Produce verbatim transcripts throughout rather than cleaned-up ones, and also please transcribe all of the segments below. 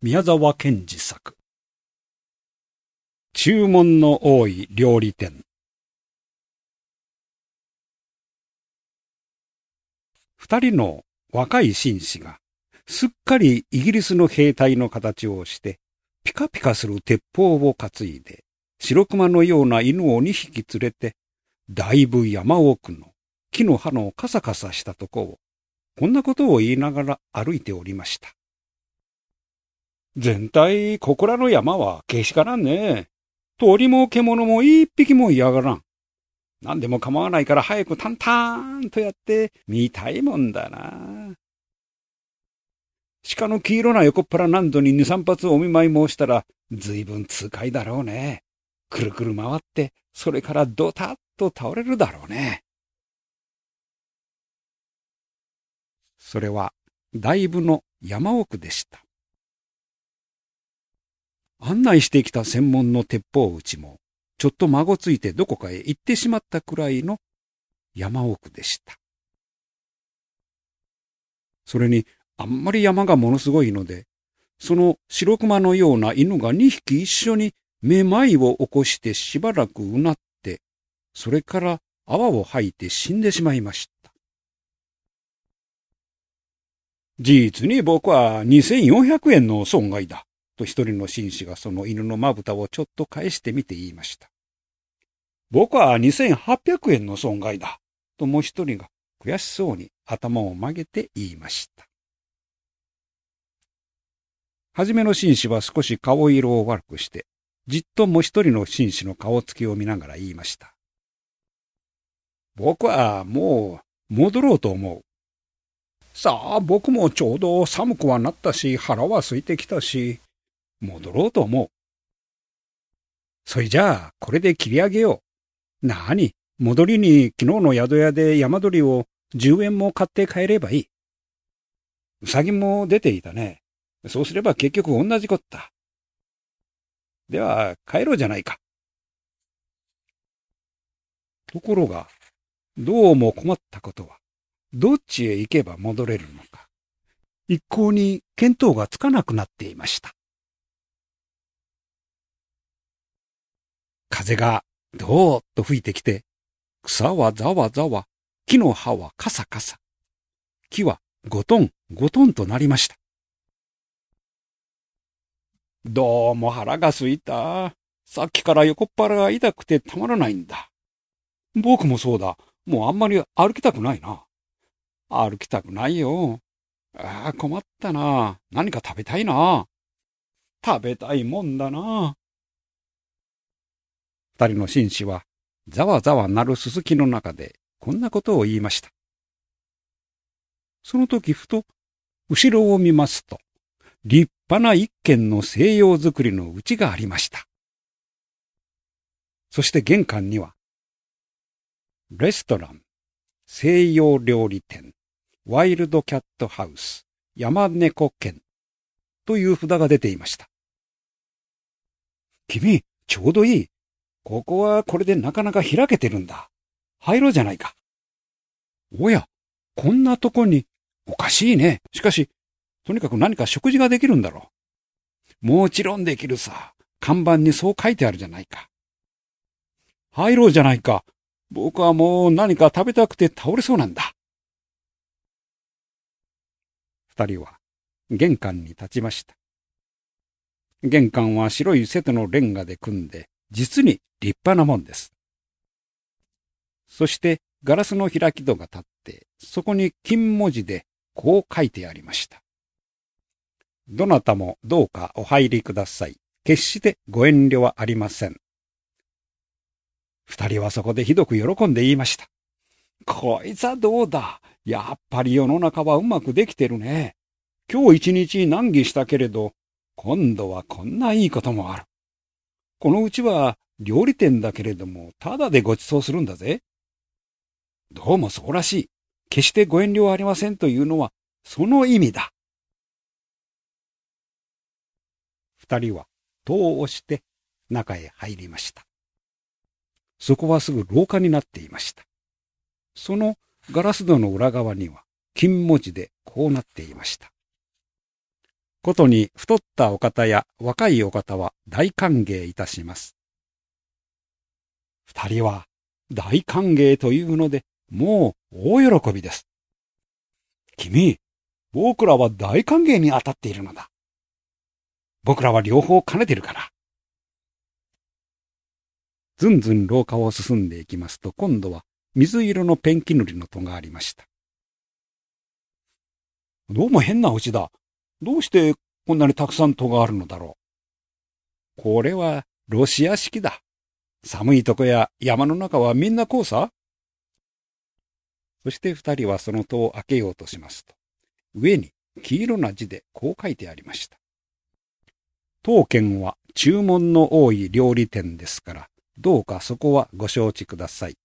宮沢賢治作。注文の多い料理店。二人の若い紳士が、すっかりイギリスの兵隊の形をして、ピカピカする鉄砲を担いで、白熊のような犬を二匹連れて、だいぶ山奥の木の葉のカサカサしたとこを、こんなことを言いながら歩いておりました。全体、ここらの山はけしからんね。鳥も獣も一匹も嫌がらん。何でも構わないから早くタンタンとやって見たいもんだな。鹿の黄色な横っ腹何度に二三発お見舞い申したら、ずいぶん痛快だろうね。くるくる回って、それからドタッと倒れるだろうね。それは、だいぶの山奥でした。案内してきた専門の鉄砲撃ちも、ちょっと孫ついてどこかへ行ってしまったくらいの山奥でした。それに、あんまり山がものすごいので、その白熊のような犬が二匹一緒にめまいを起こしてしばらくうなって、それから泡を吐いて死んでしまいました。実に僕はにせんよんひゃくえんの損害だ。と一人の紳士がその犬のまぶたをちょっと返してみて言いました。僕はにせんはっぴゃくえんの損害だ。ともう一人が悔しそうに頭を曲げて言いました。はじめの紳士は少し顔色を悪くして、じっともう一人の紳士の顔つきを見ながら言いました。僕はもう戻ろうと思う。さあ、僕もちょうど寒くはなったし、腹は空いてきたし、戻ろうと思う。それじゃあ、これで切り上げよう。なあに、戻りに昨日の宿屋で山鳥をじゅうえんも買って帰ればいい。うさぎも出ていたね。そうすれば結局同じこった。では、帰ろうじゃないか。ところが、どうも困ったことは、どっちへ行けば戻れるのか、一向に見当がつかなくなっていました。風がどーっと吹いてきて、草はざわざわ、木の葉はカサカサ。木はゴトンゴトンとなりました。どうも腹が空いた。さっきから横っ腹が痛くてたまらないんだ。僕もそうだ。もうあんまり歩きたくないな。歩きたくないよ。ああ、困ったな。何か食べたいな。食べたいもんだな。二人の紳士は、ざわざわ鳴るすすきの中で、こんなことを言いました。その時ふと、後ろを見ますと、立派な一軒の西洋造りの家がありました。そして玄関には、レストラン、西洋料理店、ワイルドキャットハウス、山猫軒という札が出ていました。君、ちょうどいい。ここはこれでなかなか開けてるんだ。入ろうじゃないか。おや、こんなとこに、おかしいね。しかし、とにかく何か食事ができるんだろう。もちろんできるさ。看板にそう書いてあるじゃないか。入ろうじゃないか。僕はもう何か食べたくて倒れそうなんだ。二人は玄関に立ちました。玄関は白い瀬戸のレンガで組んで、実に立派なもんです。そしてガラスの開き戸が立って、そこに金文字でこう書いてありました。どなたもどうかお入りください。決してご遠慮はありません。二人はそこでひどく喜んで言いました。こいつはどうだ。やっぱり世の中はうまくできてるね。今日一日難儀したけれど、今度はこんないいこともある。このうちは料理店だけれども、ただでご馳走するんだぜ。どうもそうらしい。決してご遠慮はありませんというのは、その意味だ。二人は戸を押して中へ入りました。そこはすぐ廊下になっていました。そのガラス戸の裏側には金文字でこうなっていました。 ことに太ったお方や若いお方は大歓迎いたします。二人は大歓迎というので、もう大喜びです。君、僕らは大歓迎に当たっているのだ。僕らは両方兼ねてるから。ずんずん廊下を進んでいきますと、今度は水色のペンキ塗りの戸がありました。どうも変な家だ。どうしてこんなにたくさん戸があるのだろう。これはロシア式だ。寒いとこや山の中はみんなこうさ。そして二人はその戸を開けようとしますと、上に黄色な字でこう書いてありました。当軒は注文の多い料理店ですから、どうかそこはご承知ください。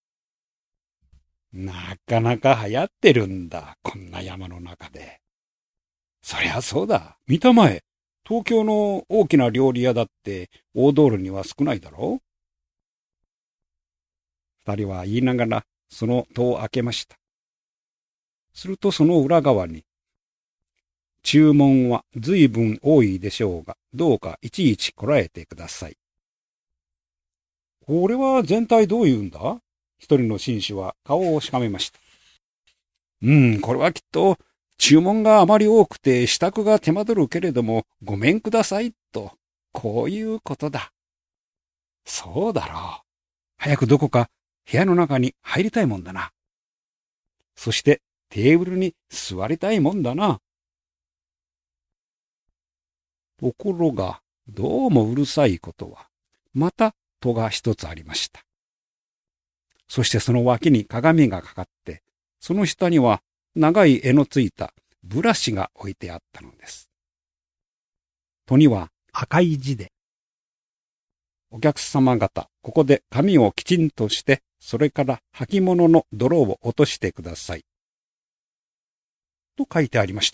なかなか流行ってるんだ、こんな山の中で。そりゃそうだ、見たまえ。東京の大きな料理屋だって大通りには少ないだろう。二人は言いながらその戸を開けました。するとその裏側に、注文は随分多いでしょうが、どうかいちいちこらえてください。これは全体どういうんだ？一人の紳士は顔をしかめました。うん、これはきっと、注文があまり多くて支度が手間取るけれどもごめんくださいと、こういうことだ。そうだろう。早くどこか部屋の中に入りたいもんだな。そしてテーブルに座りたいもんだな。ところが、どうもうるさいことは、また戸が一つありました。そしてその脇に鏡がかかって、その下には長い柄のついたブラシが置いてあったのです。戸には赤い字で、お客様方、ここで髪をきちんとして、それから履物の泥を落としてください。と書いてありました。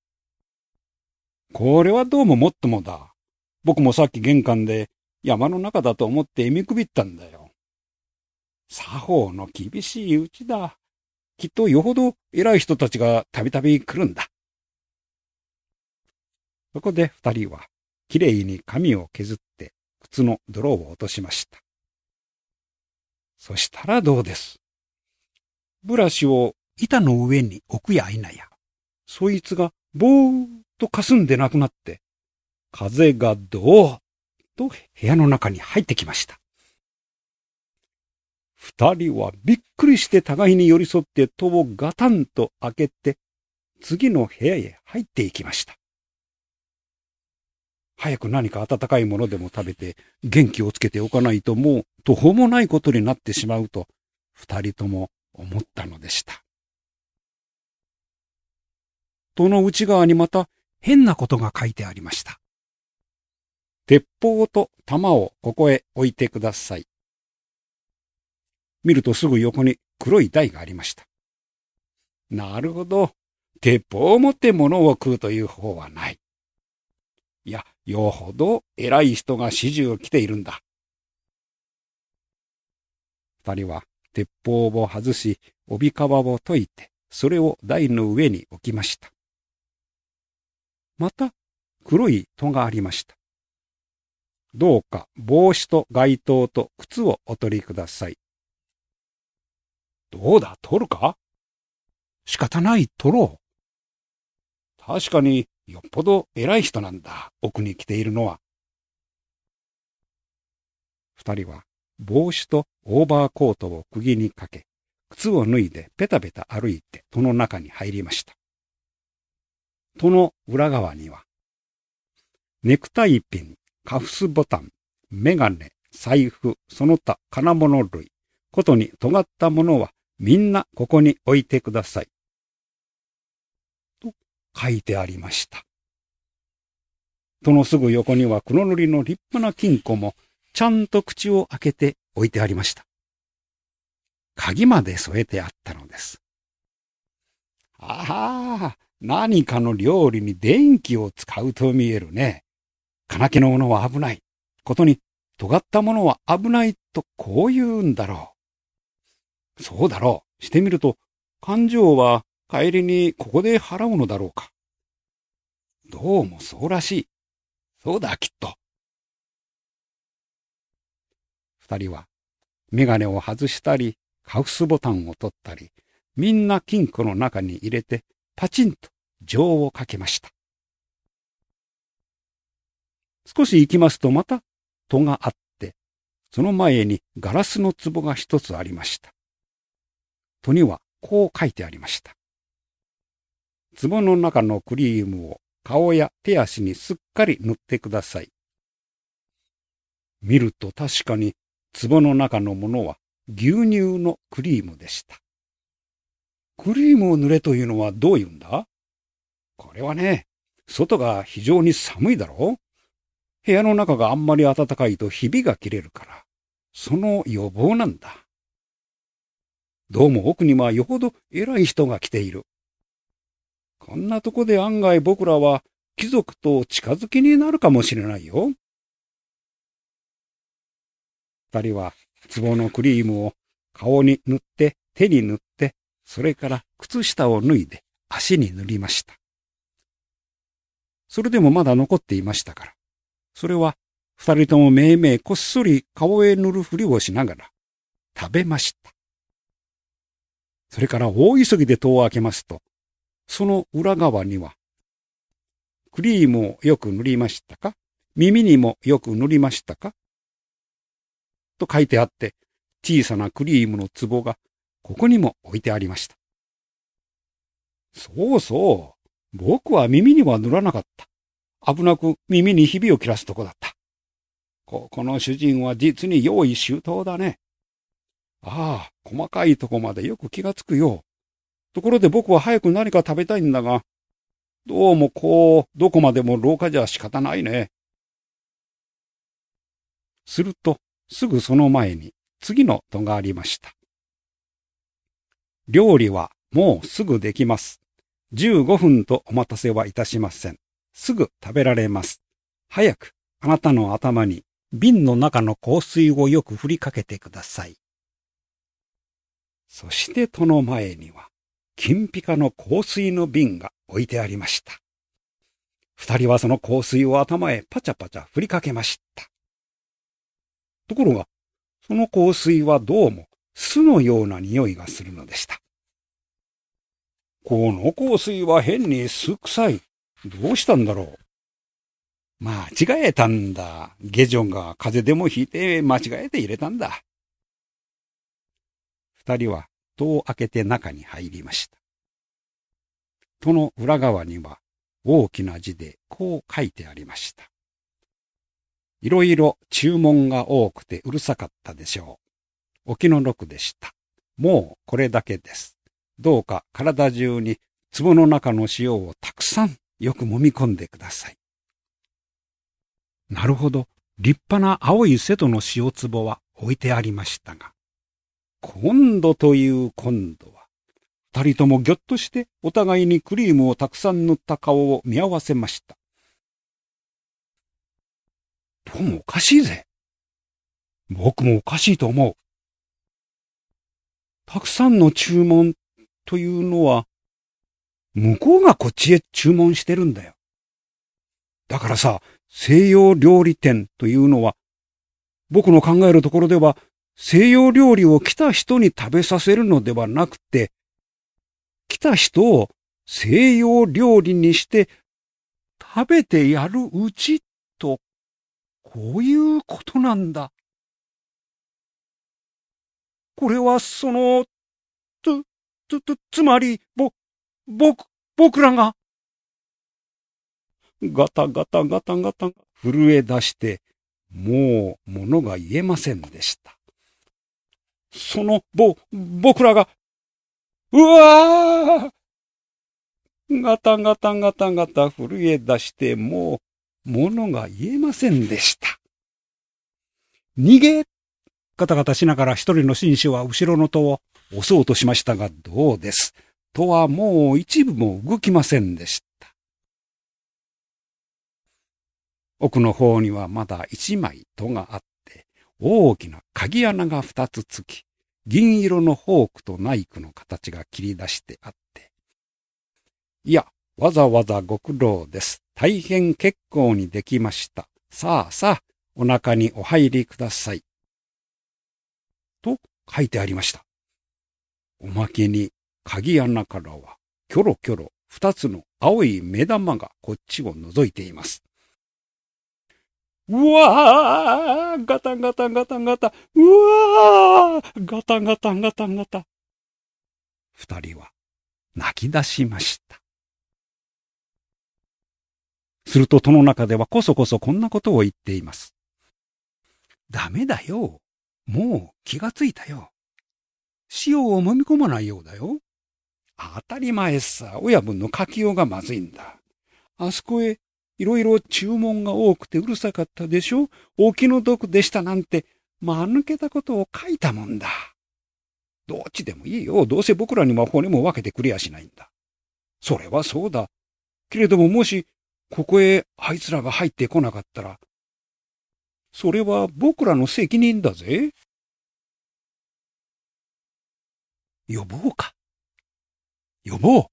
これはどうももっともだ。僕もさっき玄関で山の中だと思って見くびったんだよ。作法の厳しいうちだ。きっとよほど偉い人たちがたびたび来るんだ。そこで二人はきれいに髪を削って靴の泥を落としました。そしたらどうです。ブラシを板の上に置くや否や、そいつがぼーっと霞んでなくなって、風がどーっと部屋の中に入ってきました。二人はびっくりして互いに寄り添って戸をガタンと開けて、次の部屋へ入っていきました。早く何か温かいものでも食べて元気をつけておかないともう途方もないことになってしまうと、二人とも思ったのでした。戸の内側にまた変なことが書いてありました。鉄砲と弾をここへ置いてください。見るとすぐ横に黒い台がありました。なるほど。鉄砲を持って物を食うという方はない。いや、よほど偉い人が始終を来ているんだ。二人は鉄砲を外し、帯皮を解いて、それを台の上に置きました。また黒い戸がありました。どうか帽子と街灯と靴をお取りください。どうだ、取るか？仕方ない、取ろう。確かによっぽど偉い人なんだ、奥に来ているのは。二人は帽子とオーバーコートを釘にかけ、靴を脱いでペタペタ歩いて戸の中に入りました。戸の裏側には、ネクタイピン、カフスボタン、メガネ、財布、その他金物類、ことに尖ったものはみんなここに置いてください。と書いてありました。戸のすぐ横には黒塗りの立派な金庫もちゃんと口を開けて置いてありました。鍵まで添えてあったのです。ああ、何かの料理に電気を使うと見えるね。金気のものは危ない。ことに尖ったものは危ないとこう言うんだろう。そうだろう。してみると、勘定は帰りにここで払うのだろうか。 どうもそうらしい。そうだ、きっと。二人は、メガネを外したり、カフスボタンを取ったり、みんな金庫の中に入れて、パチンと錠をかけました。少し行きますとまた戸があって、その前にガラスの壺が一つありました。戸にはこう書いてありました。壺の中のクリームを顔や手足にすっかり塗ってください。見ると確かに壺の中のものは牛乳のクリームでした。クリームを塗れというのはどういうんだ？これはね、外が非常に寒いだろう？部屋の中があんまり暖かいとひびが切れるから、その予防なんだ。どうも奥にはよほど偉い人が来ている。こんなとこで案外僕らは貴族と近づきになるかもしれないよ。二人は壺のクリームを顔に塗って手に塗って、それから靴下を脱いで足に塗りました。それでもまだ残っていましたから、それは二人ともめいめいこっそり顔へ塗るふりをしながら食べました。それから大急ぎで戸を開けますと、その裏側には、クリームをよく塗りましたか？耳にもよく塗りましたか？と書いてあって、小さなクリームの壺がここにも置いてありました。そうそう、僕は耳には塗らなかった。危なく耳にひびを切らすとこだった。ここの主人は実に用意周到だね。ああ、細かいとこまでよく気がつくよ。ところで僕は早く何か食べたいんだが、どうもこう、どこまでも廊下じゃ仕方ないね。すると、すぐその前に次の戸がありました。料理はもうすぐできます。じゅうごふんとお待たせはいたしません。すぐ食べられます。早くあなたの頭に瓶の中の香水をよく振りかけてください。そして戸の前には、金ピカの香水の瓶が置いてありました。二人はその香水を頭へパチャパチャ振りかけました。ところが、その香水はどうも酢のような匂いがするのでした。この香水は変に酢臭い。どうしたんだろう。間違えたんだ。下女が風邪でもひいて間違えて入れたんだ。二人は戸を開けて中に入りました。戸の裏側には大きな字でこう書いてありました。いろいろ注文が多くてうるさかったでしょう。お気の毒でした。もうこれだけです。どうか体中に壺の中の塩をたくさんよく揉み込んでください。なるほど。立派な青い瀬戸の塩壺は置いてありましたが、今度という今度は、二人ともぎょっとしてお互いにクリームをたくさん塗った顔を見合わせました。どうもおかしいぜ。僕もおかしいと思う。たくさんの注文というのは、向こうがこっちへ注文してるんだよ。だからさ、西洋料理店というのは、僕の考えるところでは、西洋料理を来た人に食べさせるのではなくて、来た人を西洋料理にして食べてやるうちと、こういうことなんだ。これはその、つ、つ、つ、つまり、ぼ、僕、僕らが、ガタガタガタガタ震え出して、もう物が言えませんでした。その、ぼ、僕らが、うわーガタガタガタガタ震え出して、もう物が言えませんでした。逃げガタガタしながら一人の紳士は後ろの戸を押そうとしましたが、どうです。戸はもう一部も動きませんでした。奥の方にはまだ一枚戸があって、大きな鍵穴が二つつき、銀色のフォークとナイフの形が切り出してあって、いや、 わざわざご苦労です。大変結構にできました。さあさあ、お中にお入りください。と書いてありました。おまけに、鍵穴からは、キョロキョロ二つの青い目玉がこっちを覗いています。うわー、ガタンガタンガタンガタン、うわー、ガタンガタンガタンガタン。二人は泣き出しました。すると戸の中ではこそこそこんなことを言っています。ダメだよ。もう気がついたよ。塩を揉み込まないようだよ。当たり前さ、親分の書きようがまずいんだ。あそこへいろいろ注文が多くてうるさかったでしょ。お気の毒でしたなんて、間抜けたことを書いたもんだ。どっちでもいいよ。どうせ僕らには骨も分けてくれやしないんだ。それはそうだ。けれどももし、ここへあいつらが入ってこなかったら、それは僕らの責任だぜ。呼ぼうか。呼ぼう。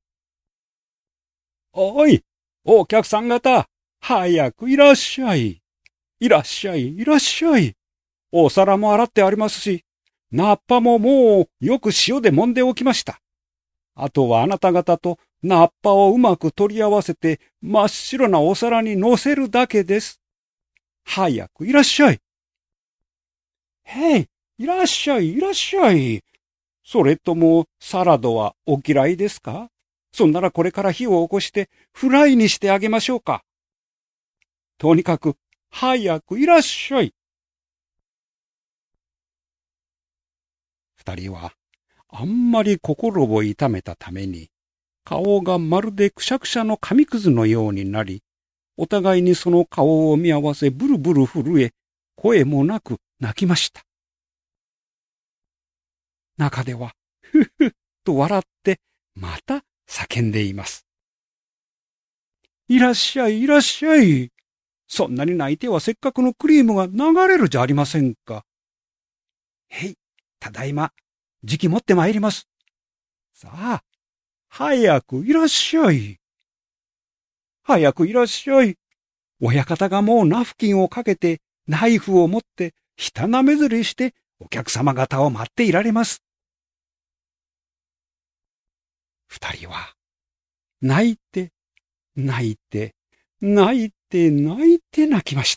おい、お客さん方、早くいらっしゃい。いらっしゃい、いらっしゃい。お皿も洗ってありますし、菜っぱももうよく塩で揉んでおきました。あとはあなた方と菜っぱをうまく取り合わせて真っ白なお皿に乗せるだけです。早くいらっしゃい。へい、いらっしゃい、いらっしゃい。それともサラダはお嫌いですか？そんならこれから火を起こしてフライにしてあげましょうか。とにかく早くいらっしゃい。二人はあんまり心を痛めたために顔がまるでくしゃくしゃの紙くずのようになり、お互いにその顔を見合わせブルブル震え、声もなく泣きました。中では、ふっふっと笑って、また叫んでいます。いらっしゃい、いらっしゃい。そんなに泣いてはせっかくのクリームが流れるじゃありませんか。へい、ただいま、じき持ってまいります。さあ、早くいらっしゃい。早くいらっしゃい。親方がもうナフキンをかけて、ナイフを持って、ひたなめずりして、お客様方を待っていられます。二人は、泣いて、泣いて、泣いて、泣いて泣きました。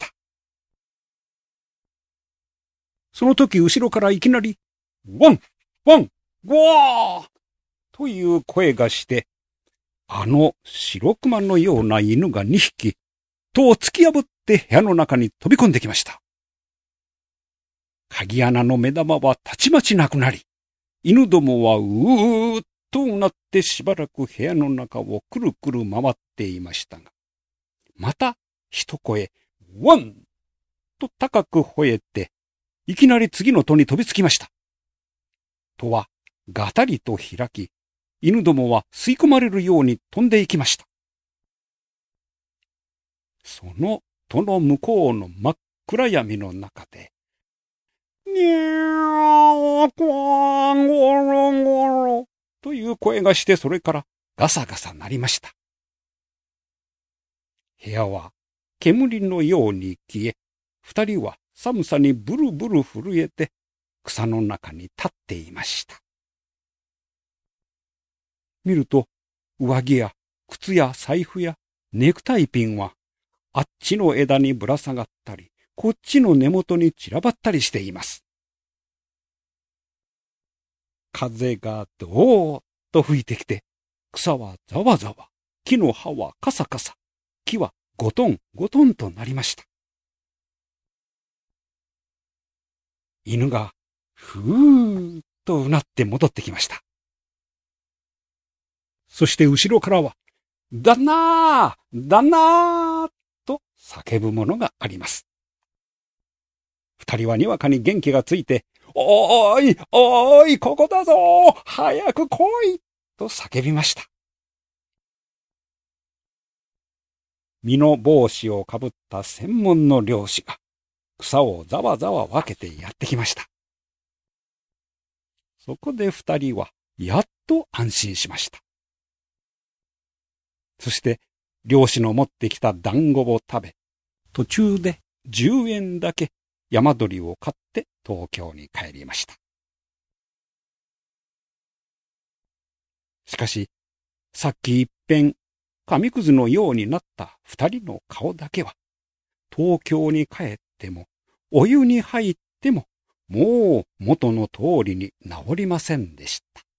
その時後ろからいきなり、ワン、ワン、ゴーという声がして、あの白熊のような犬が二匹、戸を突き破って部屋の中に飛び込んできました。鍵穴の目玉はたちまちなくなり、犬どもはうーっとうなってしばらく部屋の中をくるくる回っていましたが、また一声、ワンと高く吠えて、いきなり次の戸に飛びつきました。戸はガタリと開き、犬どもは吸い込まれるように飛んでいきました。その戸の向こうの真っ暗闇の中で、にゃーこわーゴロゴロという声がして、それからガサガサ鳴りました。部屋は煙のように消え、二人は寒さにブルブル震えて草の中に立っていました。見ると上着や靴や財布やネクタイピンはあっちの枝にぶら下がったり、こっちの根元に散らばったりしています。風がどーっと吹いてきて、草はざわざわ、木の葉はカサカサ、木はゴトンゴトンとなりました。犬がふーっとうなって戻ってきました。そして後ろからは、旦那ー旦那ーと叫ぶものがあります。二人はにわかに元気がついて、おーいおーいここだぞー早く来いと叫びました。身の帽子をかぶった専門の猟師が草をざわざわ分けてやってきました。そこで二人はやっと安心しました。 そして漁師の持ってきた団子を食べ、途中でじゅうえんだけ山鳥を買って東京に帰りました。しかし、さっき一遍、紙くずのようになった二人の顔だけは、東京に帰っても、お湯に入っても、もう元の通りに治りませんでした。